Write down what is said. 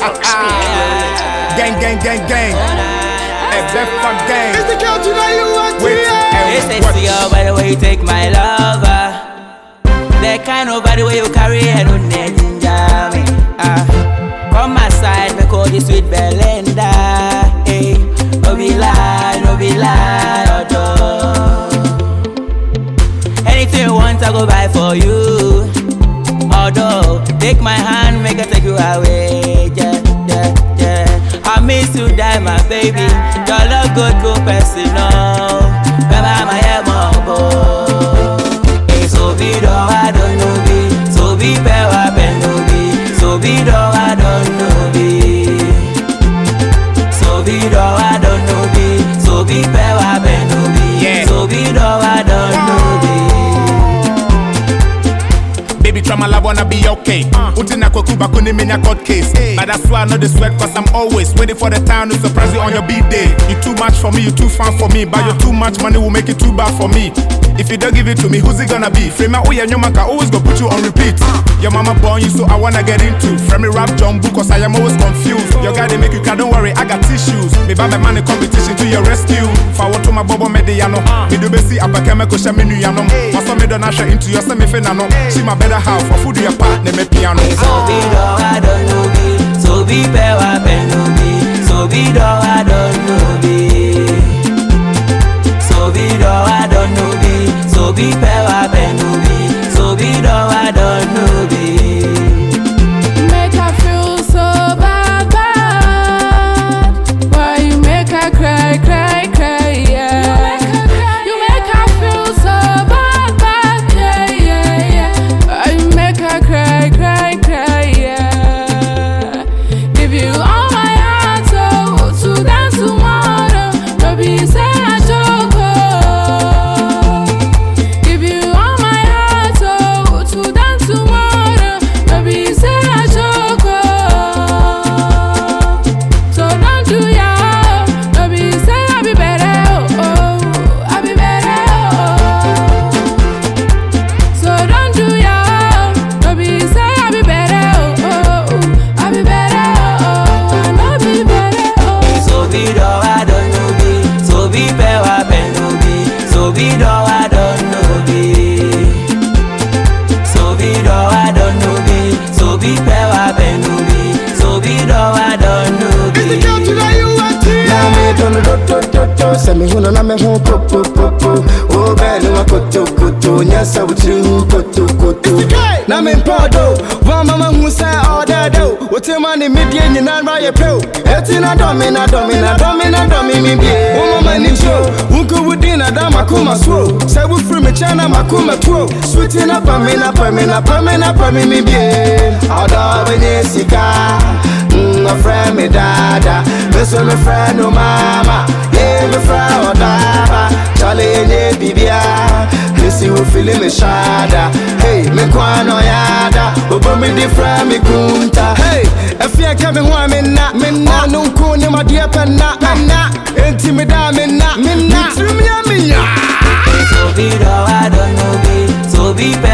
Gang, gang, gang, gang. Fuck gang. It's the country that you want to They say see you by the way you take my lover. That kind of by the way you carry and no ninja me. Come my side, me call you sweet Belinda. Hey, no be lie, although anything you want I go buy for you. Although take my hand, make I take you away. Yeah. I miss you, die my baby. Your love go personal. Baba my emo. Hey, so be do I don't know be. So be pewa ben no be. So be do I don't know be. So be do I don't know be. So be pewa ben no be. So be do I don't know be. Baby, try my love, wanna be okay. Utina Kokuba couldn't mean a court case. But that's why I know the sweat, cause I'm always waiting for the time to surprise you on your B-day. You too much for me, you too fun for me. But your too much money will make it too bad for me. If you don't give it to me, who's it gonna be? Frame out your man can always go put you on repeat. Your mama born you, so I wanna get into. Frame me rap jumbo, cause I am always confused. Your guy they make you cry, don't worry, I got tissues. Me buy my money competition to your rescue. Forward to my bobo mediano. Me do besi apakeme ko shame nuyano. Also me don't usher into your semi finano. She my better half for food your part, ne me piano. So be do I don't know be. So be pewa ben no be. So be do I don't know be. So be do I don't know be. So be pewa ben no be. So be do I don't know be. Make her feel so bad. Why you make her cry, yeah. You make her feel so bad, yeah. Why you make her cry, yeah. Give you all my heart, so to dance tomorrow. Baby, say I joke. Give you all my heart, so to dance tomorrow. Baby, say I joke. So don't do ya. Baby, say I be better. Oh, I be better. So don't do ya. Baby, say I be better. Oh, I be better. I know be better. So be do I don't know be. So be pewa ben no be. So be do I don't know be. So be do I don't know be. So be pewa ben no be. So be do I don't know It's the be. country that you want to Na me don't say me huna na me ho po. Oh ben wa koto nyasa wutru koto. Na me podo wa mama hu say all that do. Wote mani media nyina ra ye pe. Eti na do me mi bie. Wo mama ni cho unko wudi na da makoma so. Say we free me chana makoma tro. Sweet na pa me mi bie. Oda benye sika. My friend me dada, miss my friend no mama, yeah my friend odaba, Charlie nye bibia, missy who feeling me shada, hey me kwano yada, obo me di friend me kunta, hey if you coming home me na, no kuni my dear penna, enti me da me na, trim ya. So be do I don't know be. So be